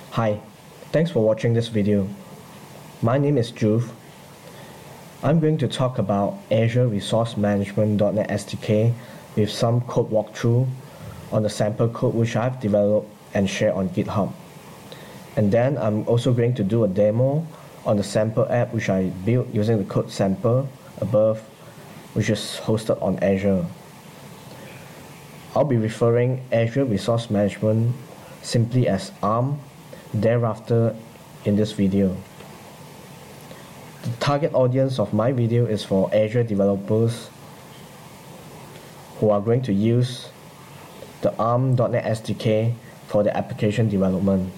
Hi, thanks for watching this video. My name is Juve. I'm going to talk about Azure Resource Management.NET SDK with some code walkthrough on the sample code which I've developed and shared on GitHub. And then I'm also going to do a demo on the sample app which I built using the code sample above, which is hosted on Azure. I'll be referring Azure Resource Management simply as ARM thereafter in this video. The target audience of my video is for Azure developers who are going to use the ARM.NET SDK for their application development.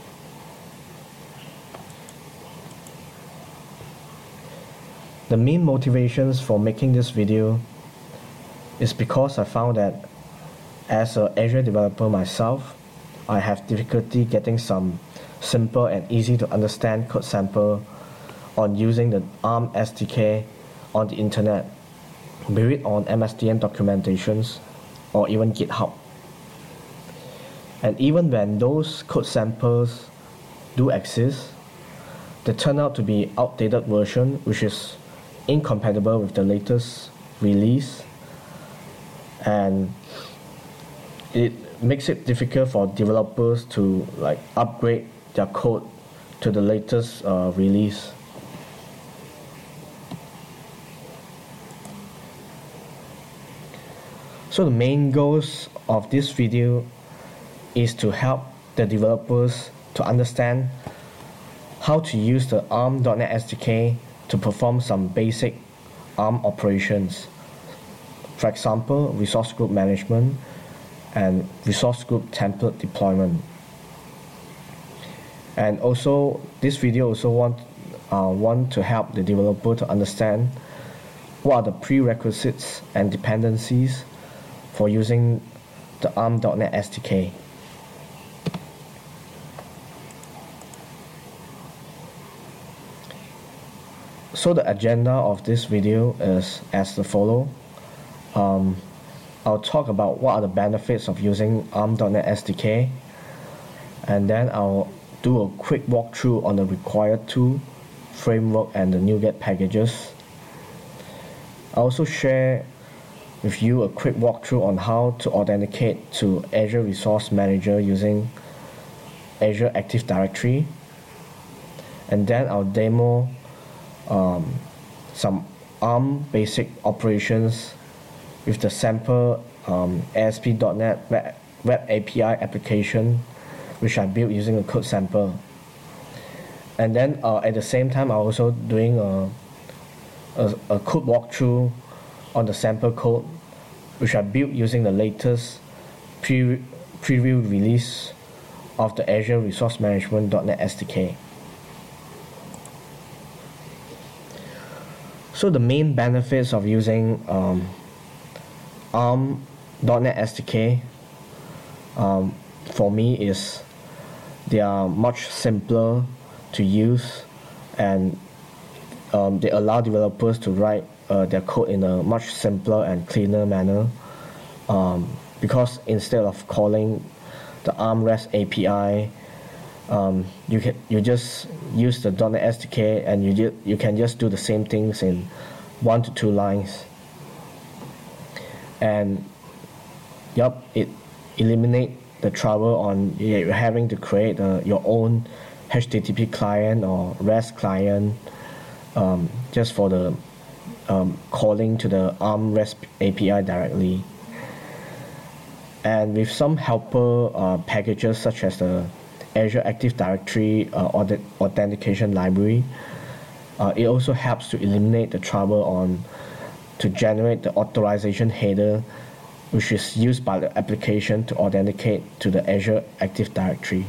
The main motivations for making this video is because I found that as an Azure developer myself, I have difficulty getting some simple and easy to understand code sample on using the ARM SDK on the internet, be it on MSDN documentations or even GitHub. And even when those code samples do exist, they turn out to be outdated version which is incompatible with the latest release, and it makes it difficult for developers to upgrade their code to the latest release. So the main goals of this video is to help the developers to understand how to use the ARM.NET SDK to perform some basic ARM operations. For example, resource group management and resource group template deployment. And also, this video also want to help the developer to understand what are the prerequisites and dependencies for using the ARM.NET SDK. So the agenda of this video is as the follow. I'll talk about what are the benefits of using ARM.NET SDK, and then I'll do a quick walkthrough on the required tool, framework, and the NuGet packages. I'll also share with you a quick walkthrough on how to authenticate to Azure Resource Manager using Azure Active Directory, and then I'll demo some ARM basic operations with the sample ASP.NET Web API application which I built using a code sample. And then at the same time I'm also doing a code walkthrough on the sample code which I built using the latest preview release of the Azure Resource Management.NET SDK. So the main benefits of using ARM.NET SDK for me is they are much simpler to use, and they allow developers to write their code in a much simpler and cleaner manner, because instead of calling the ARM REST API, you just use the .NET SDK and you can just do the same things in 1 to 2 lines. And it eliminates the trouble on having to create your own HTTP client or REST client just for the calling to the ARM REST API directly. And with some helper packages such as the Azure Active Directory authentication library, it also helps to eliminate the trouble to generate the authorization header which is used by the application to authenticate to the Azure Active Directory.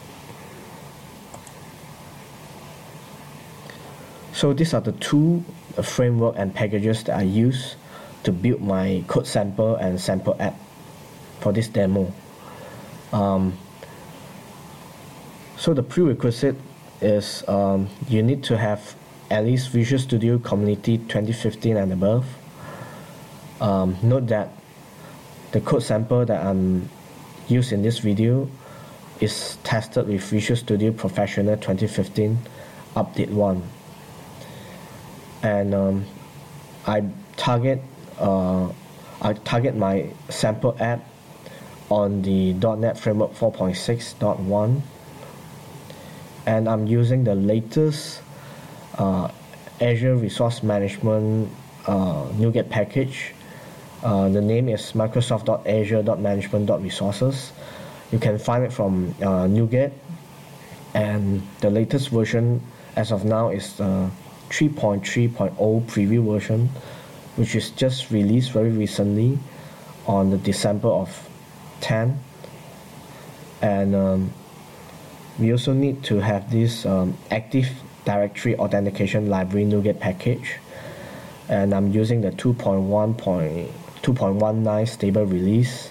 So these are the two framework and packages that I use to build my code sample and sample app for this demo. So the prerequisite is you need to have at least Visual Studio Community 2015 and above. Note that the code sample that I'm used in this video is tested with Visual Studio Professional 2015 Update 1. And I target my sample app on the .NET Framework 4.6.1, and I'm using the latest Azure Resource Management NuGet package. The name is microsoft.azure.management.resources. You can find it from NuGet, and the latest version as of now is 3.3.0 preview version, which is just released very recently on the December of 10. And we also need to have this Active Directory Authentication Library NuGet package, and I'm using the 2.19 stable release.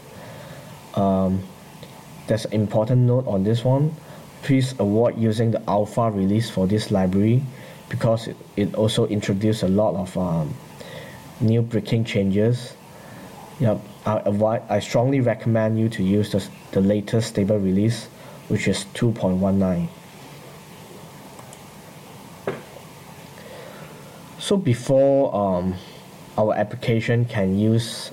There's an important note on this one. Please avoid using the alpha release for this library, because it also introduced a lot of new breaking changes. Yep, I strongly recommend you to use the latest stable release, which is 2.19. So before our application can use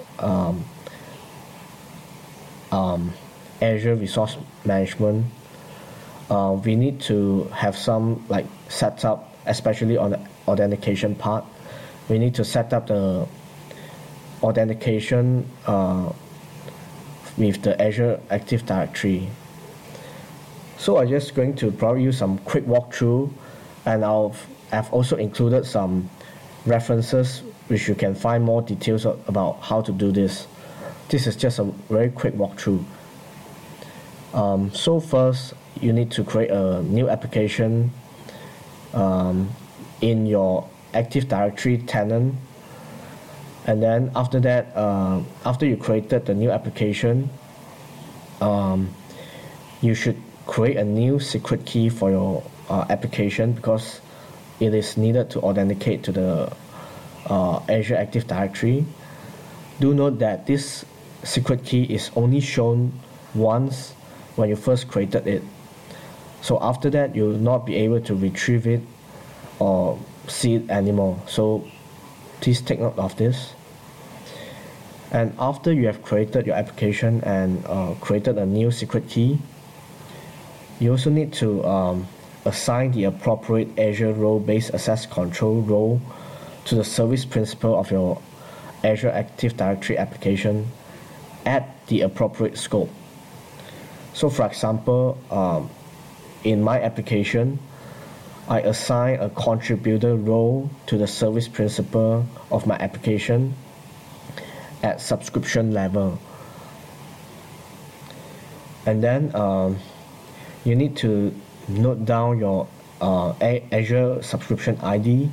Azure Resource Management, we need to have some setup, especially on the authentication part. We need to set up the authentication with the Azure Active Directory. So I'm just going to probably use some quick walkthrough, and I've also included some references which you can find more details about how to do this. This is just a very quick walkthrough. So first, you need to create a new application in your Active Directory tenant, and then after that, after you created the new application, you should create a new secret key for your application, because it is needed to authenticate to the Azure Active Directory. Do note that this secret key is only shown once when you first created it. So after that, you will not be able to retrieve it or see it anymore. So please take note of this. And after you have created your application and created a new secret key, you also need to assign the appropriate Azure role-based access control role to the service principal of your Azure Active Directory application at the appropriate scope. So for example, in my application, I assign a contributor role to the service principal of my application at subscription level. And then you need to note down your Azure subscription ID,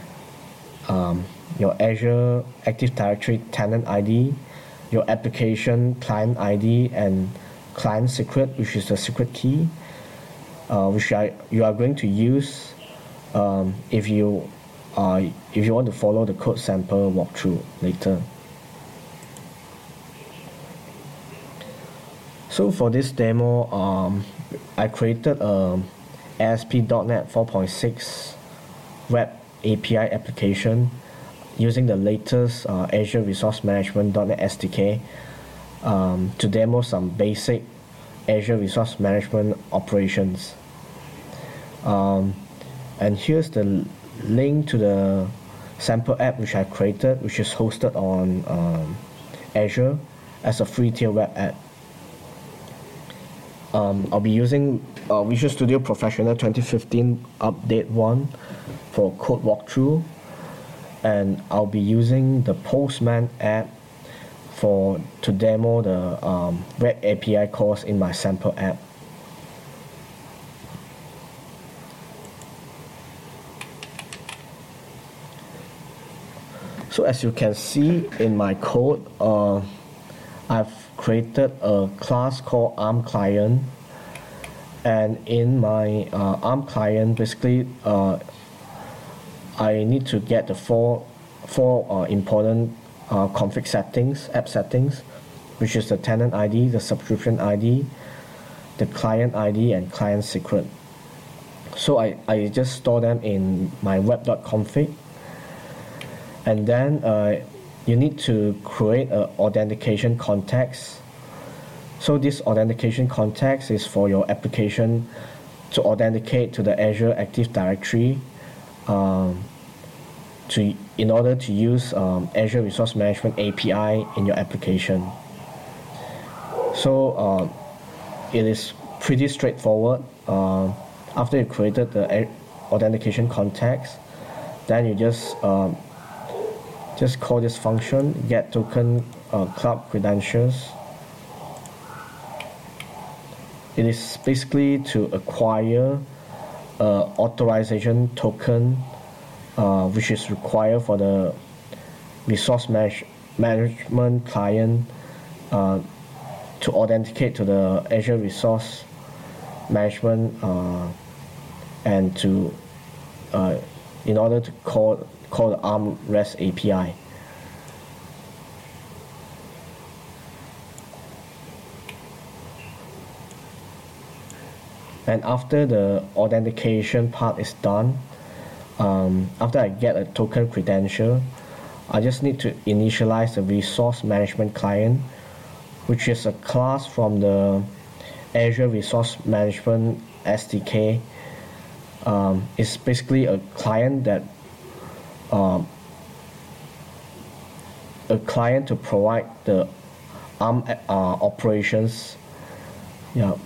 your Azure Active Directory tenant ID, your application client ID, and client secret, which is the secret key, which you are going to use if you want to follow the code sample walkthrough later. So for this demo, I created a ASP.NET 4.6 Web API application using the latest Azure Resource Management .NET SDK to demo some basic Azure Resource Management operations. And here's the link to the sample app which I created, which is hosted on Azure as a free tier web app. I'll be using Visual Studio Professional 2015 Update 1 for code walkthrough, and I'll be using the Postman app to demo the Web API calls in my sample app. So as you can see in my code, I've created a class called ARM client, and in my ARM client, basically I need to get the four important config settings, app settings, which is the tenant ID, the subscription ID, the client ID and client secret. So I just store them in my web.config, and then you need to create an authentication context. So this authentication context is for your application to authenticate to the Azure Active Directory in order to use Azure Resource Management API in your application. So it is pretty straightforward. After you created the authentication context, then you just call this function get token cloud credentials. It is basically to acquire authorization token which is required for the resource management client to authenticate to the Azure Resource Management and to in order to call the ARM REST API. And after the authentication part is done, after I get a token credential, I just need to initialize the resource management client, which is a class from the Azure Resource Management SDK. It's basically a client that to provide the ARM operations. Yeah.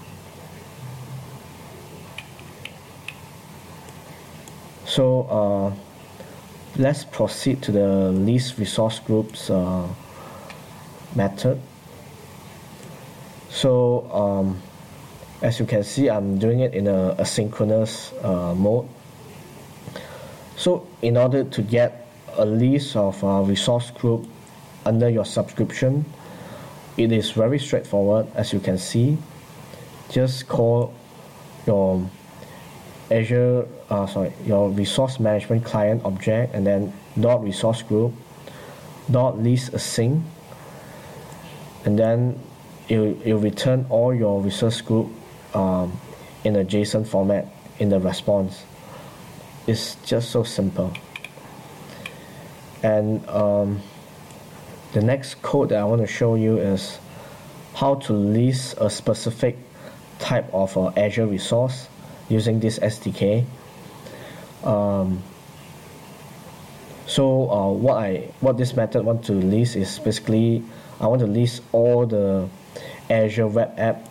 So let's proceed to the list resource groups method. So as you can see, I'm doing it in a asynchronous mode. So in order to get a list of resource group under your subscription, it is very straightforward. As you can see, just call your your resource management client object, and then dot resource group dot list async, and then you return all your resource group in a JSON format in the response. It's just so simple. And the next code that I want to show you is how to list a specific type of Azure resource using this SDK. What this method want to list is basically I want to list all the Azure web app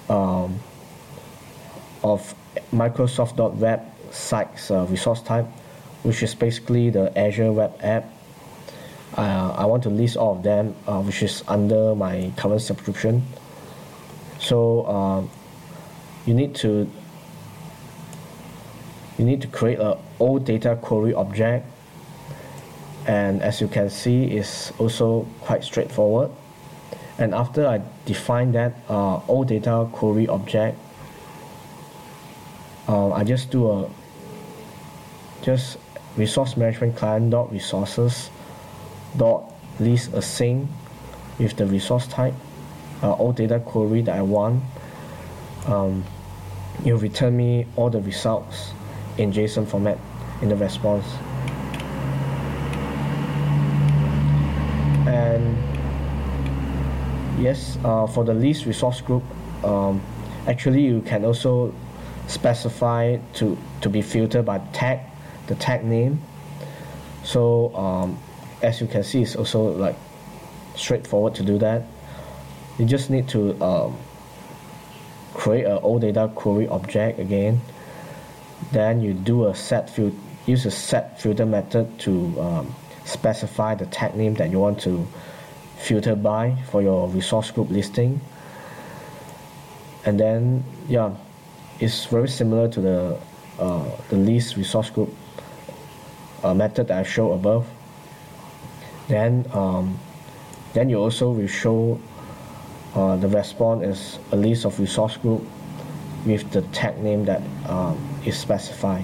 of Microsoft.web sites resource type, which is basically the Azure web app. I want to list all of them, which is under my current subscription. So you need to create a OData query object, and as you can see, it's also quite straightforward. And after I define that OData query object, I just do a resource management client dot resources dot list async with the resource type OData query that I want. You return me all the results in JSON format in the response. And yes, for the list resource group, actually you can also specify to be filtered by the tag name. So as you can see, it's also like straightforward to do that. You just need to create a OData query object again. Then you do use a set filter method to specify the tag name that you want to filter by for your resource group listing. And then it's very similar to the list resource group method that I showed above. Then you also will show the response is a list of resource group with the tag name that is specified.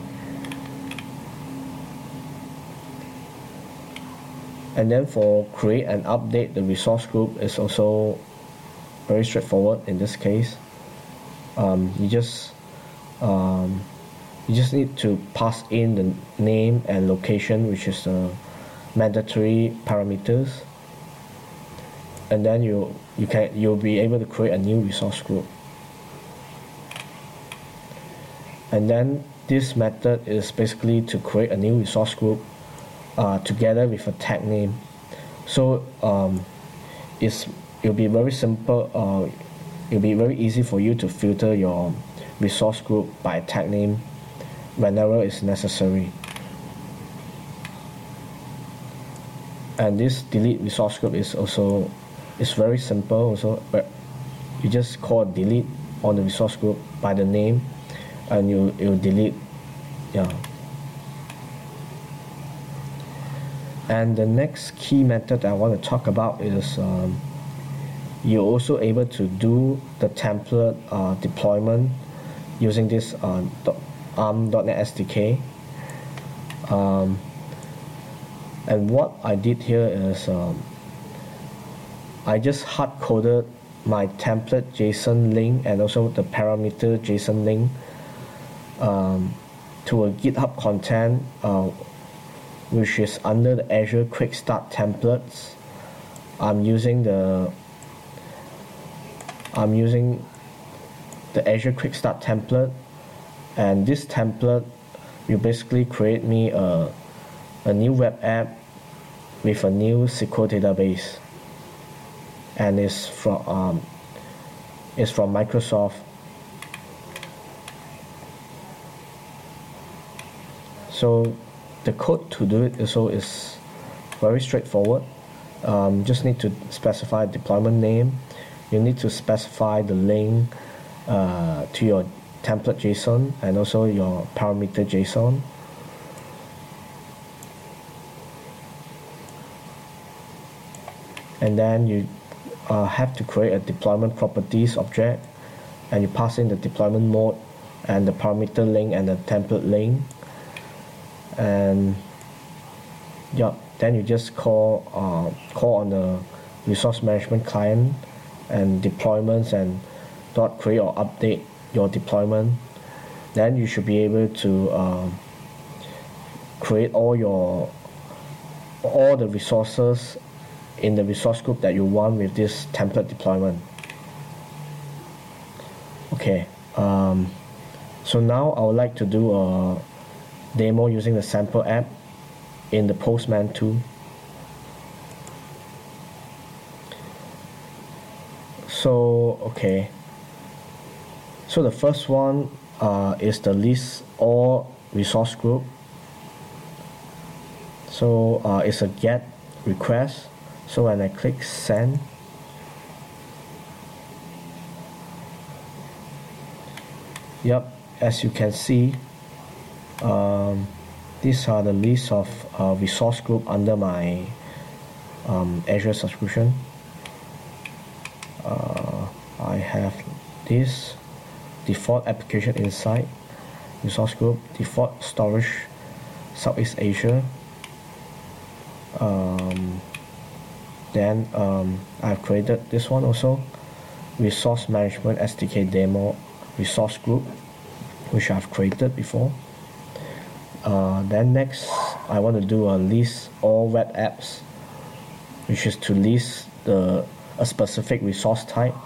And then for create and update the resource group is also very straightforward in this case. you just need to pass in the name and location, which is the mandatory parameters, and then you'll be able to create a new resource group. And then this method is basically to create a new resource group together with a tag name. So it'll be very simple. It'll be very easy for you to filter your resource group by tag name whenever it's necessary. And this delete resource group is very simple also, but you just call delete on the resource group by the name, and you'll delete. Yeah. And the next key method I want to talk about is you're also able to do the template deployment using this ARM.NET SDK. And what I did here is I just hard-coded my template JSON link and also the parameter JSON link to a GitHub content which is under the Azure Quick Start templates. I'm using the Azure Quick Start template, and this template will basically create me a new web app with a new SQL database, and it's from Microsoft. So the code to do it is very straightforward. Just need to specify deployment name. You need to specify the link to your template JSON and also your parameter JSON. And then you have to create a deployment properties object, and you pass in the deployment mode and the parameter link and the template link. And yeah, then you just call on the resource management client and deployments and .create or update your deployment. Then you should be able to create all the resources in the resource group that you want with this template deployment. Okay, so now I would like to do a demo using the sample app in the Postman tool. So okay, so the first one is the list all resource group. So it's a get request. So when I click send, yep, as you can see, these are the list of resource group under my Azure subscription. I have this default application insight resource group, default storage Southeast Asia. Then I've created this one also, resource management SDK demo resource group, which I've created before. Then next I want to do a list all web apps, which is to list a specific resource type.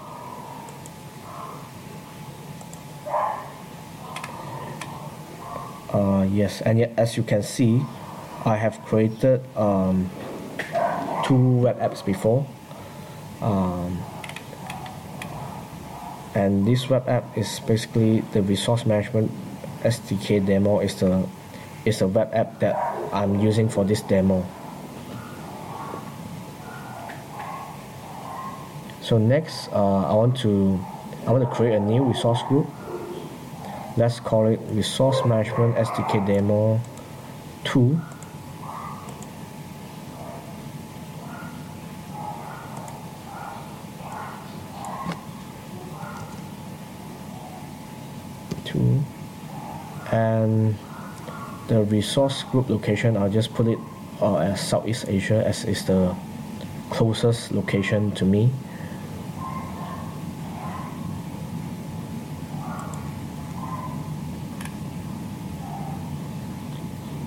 Yes, and yet as you can see, I have created 2 web apps before, and this web app is basically the resource management SDK demo is the web app that I'm using for this demo. So next I want to create a new resource group. Let's call it resource management SDK demo 2. And the resource group location, I'll just put it as Southeast Asia, as is the closest location to me.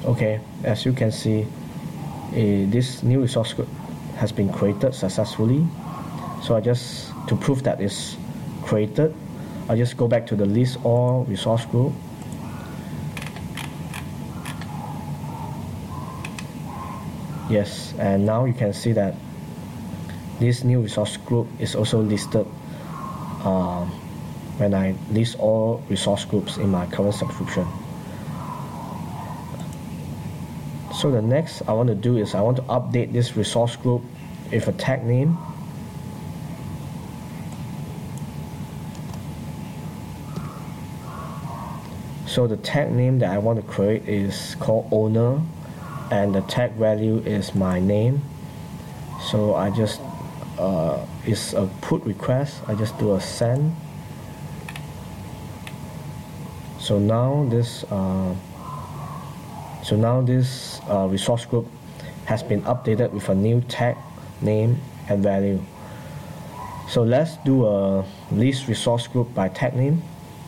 Okay, as you can see, this new resource group has been created successfully. So to prove that it's created, I just go back to the list all resource group. Yes, and now you can see that this new resource group is also listed when I list all resource groups in my current subscription. So the next I want to do is I want to update this resource group with a tag name. So the tag name that I want to create is called owner, and the tag value is my name. So I just it's a put request. I just do a send. So now this resource group has been updated with a new tag name and value. So let's do a list resource group by tag name.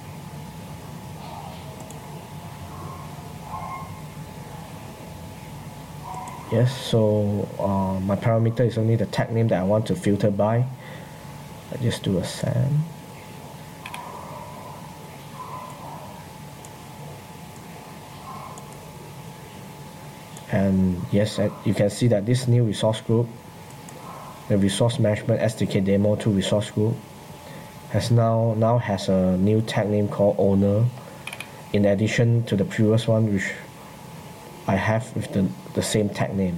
Yes, so my parameter is only the tag name that I want to filter by. I just do a send. And yes, you can see that this new resource group, the Resource Management SDK Demo 2 resource group, has now has a new tag name called owner, in addition to the previous one which I have with the same tag name.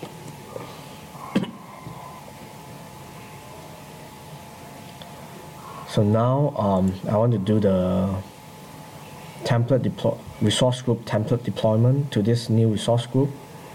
So now I want to do the resource group template deployment to this new resource group.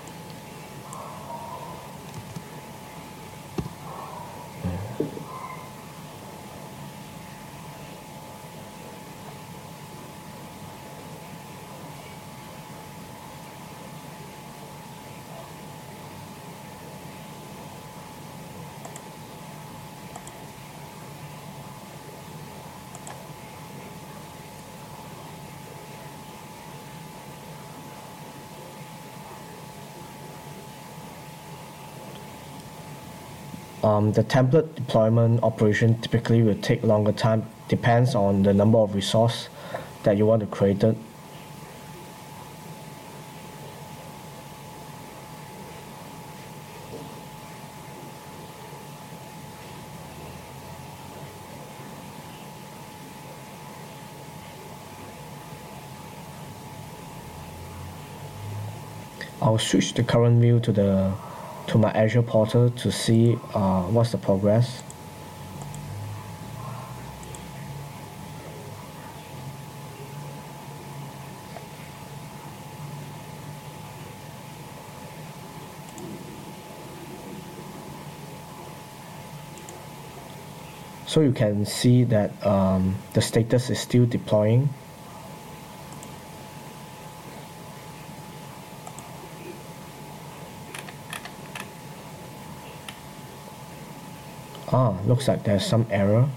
The template deployment operation typically will take longer time, depends on the number of resources that you want to create it. I'll switch the current view to my Azure portal to see what's the progress. So you can see that the status is still deploying. Looks like there's some error.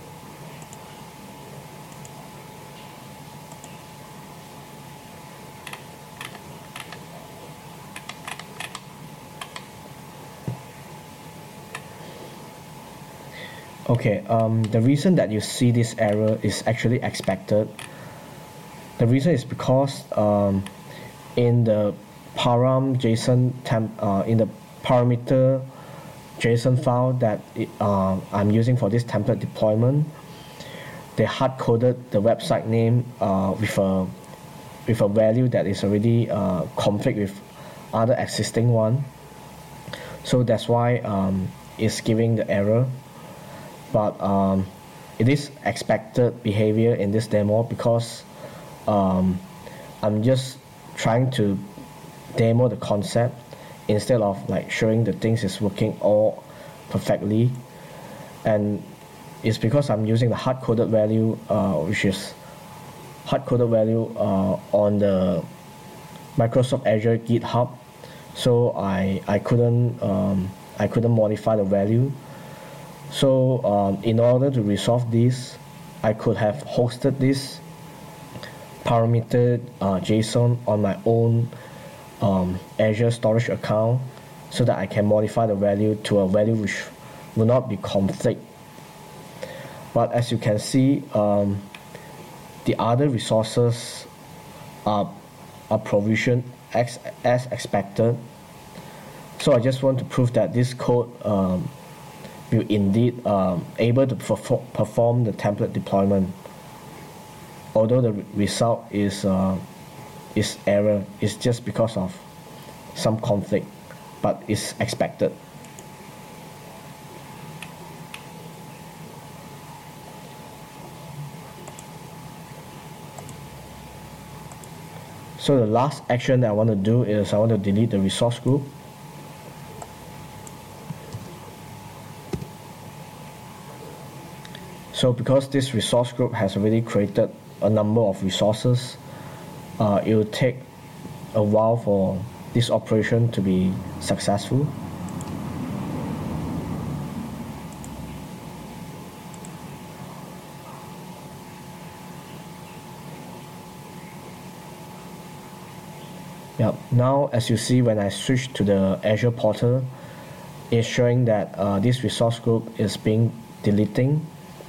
Okay, the reason that you see this error is actually expected. The reason is because in the param JSON in the parameter JSON file that I'm using for this template deployment, they hard-coded the website name with a value that is already conflict with other existing one. So that's why it's giving the error. But it is expected behavior in this demo because I'm just trying to demo the concept instead of like showing the things is working all perfectly, and it's because I'm using the hard-coded value which is hard-coded value on the Microsoft Azure GitHub, so I couldn't modify the value. So in order to resolve this, I could have hosted this parameter JSON on my own Azure storage account so that I can modify the value to a value which will not be conflict. But as you can see, the other resources are provisioned as expected. So I just want to prove that this code will indeed able to perform the template deployment. Although the result is error, it's just because of some conflict, but it's expected. So the last action that I want to do is I want to delete the resource group. So because this resource group has already created a number of resources, it will take a while for this operation to be successful. Yep. Now, as you see, when I switch to the Azure portal, it's showing that this resource group is being deleting,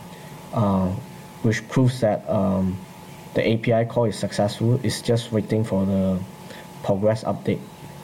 which proves that the API call is successful. It's just waiting for the progress update.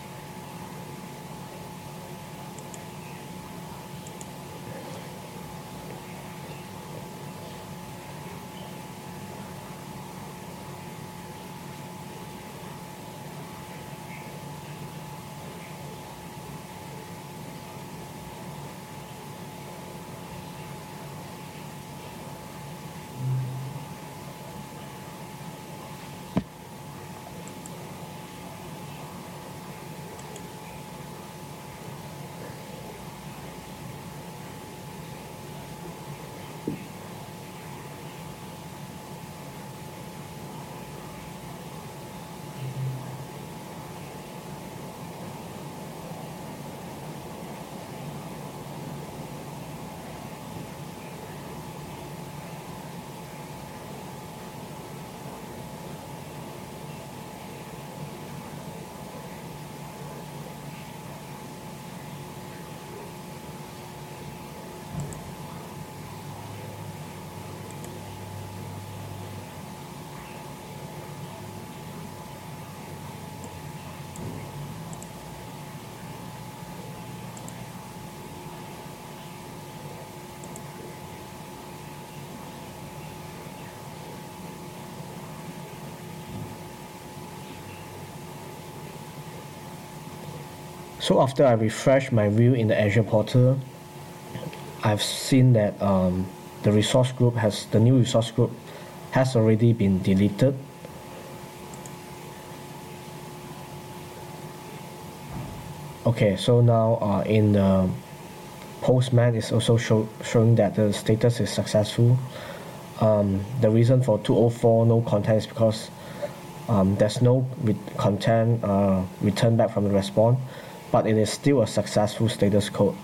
So after I refresh my view in the Azure portal, I've seen that the new resource group has already been deleted. Okay, so now in the Postman is also showing that the status is successful. The reason for 204 no content is because there's no content returned back from the response, but it is still a successful status code.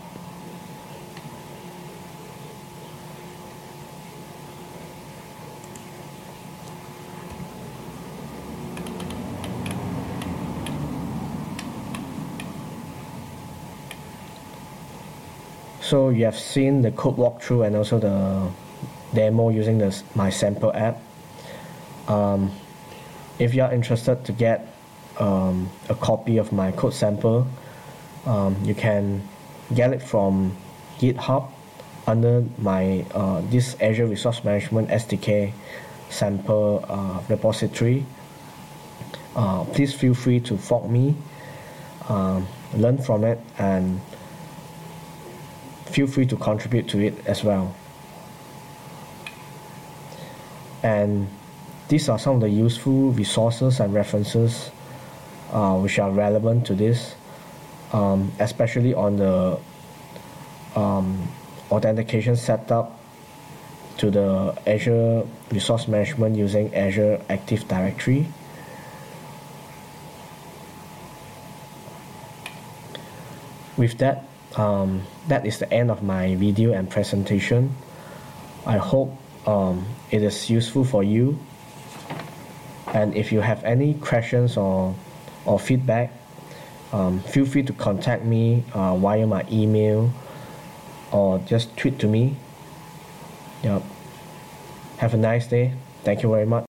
So you have seen the code walkthrough and also the demo using my sample app. If you are interested to get a copy of my code sample, you can get it from GitHub under my this Azure Resource Management SDK sample repository. Please feel free to fork me, learn from it, and feel free to contribute to it as well. And these are some of the useful resources and references which are relevant to this, especially on the authentication setup to the Azure Resource Management using Azure Active Directory. With that, that is the end of my video and presentation. I hope it is useful for you, and if you have any questions or feedback, feel free to contact me via my email or just tweet to me. Yep. Have a nice day. Thank you very much.